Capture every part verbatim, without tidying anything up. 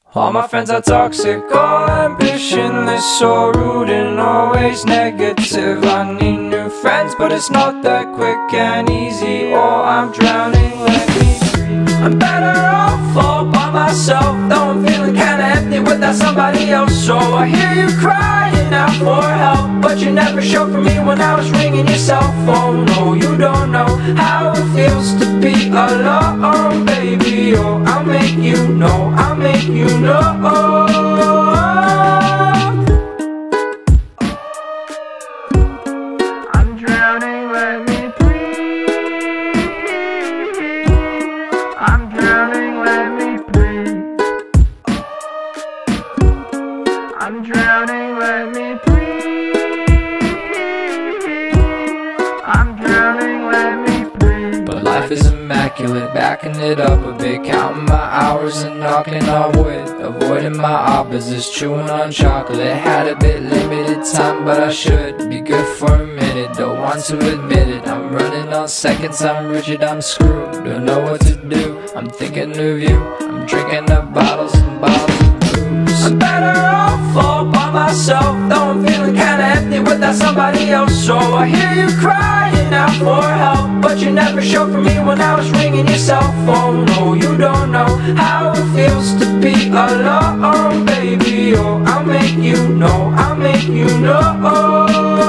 All my friends are toxic, all ambitionless, so rude and always negative. I need new friends, but it's not that quick and easy, or I'm drowning, let me free. I'm better off all by myself, though I'm feeling kinda empty without somebody else. So I hear you crying out for help, but you never showed for me when I was ringing your cell phone. No, you don't know how it feels to be alone, baby. Oh, I'll make you know, I'll make you know. I'm drowning, let me breathe. I'm drowning, let me breathe. I'm drowning, let me breathe. I'm drowning, let me breathe. But life is immaculate, backing it up a bit, counting my hours and knocking on wood, avoiding my opposites, chewing on chocolate. Had a bit limited time, but I should be good for a minute. Don't want to admit it, I'm running on seconds, I'm rigid, I'm screwed. Don't know what to do, I'm thinking of you. I'm drinking up bottles and bottles of booze. I'm better off all by myself, though I'm feeling kinda empty without somebody else. So I hear you crying out for help, but you never showed for me when I was ringing your cell phone. No, you don't know how it feels to be alone, baby. Oh, I'll make you know, I'll make you know.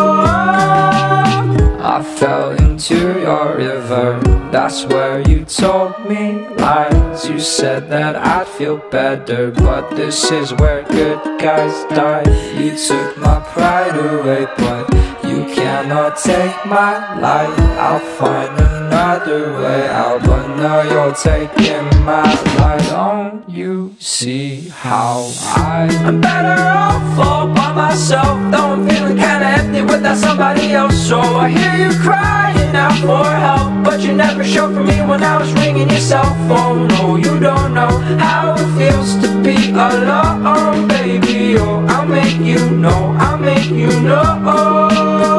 I fell into your river, that's where you told me lies. You said that I'd feel better, but this is where good guys die. You took my pride away, but you cannot take my life. I'll find another way out, but now you're taking my life. Don't you see how I I'm better off all by myself, though I'm feeling kinda empty without somebody else. So I hear you crying out for help, but you never showed for me when I was ringing your cell phone. No, you don't know how it feels to be alone, baby. Oh, I'll make you know, I'll make you know.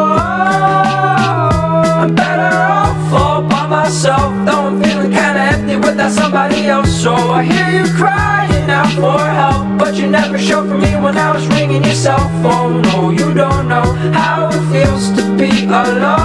I'm better off all by myself, though I'm feeling kinda empty without somebody else. So I hear you crying out for help, but you never showed for me when I was ringing your cell phone. No, you don't know how it feels to be alone.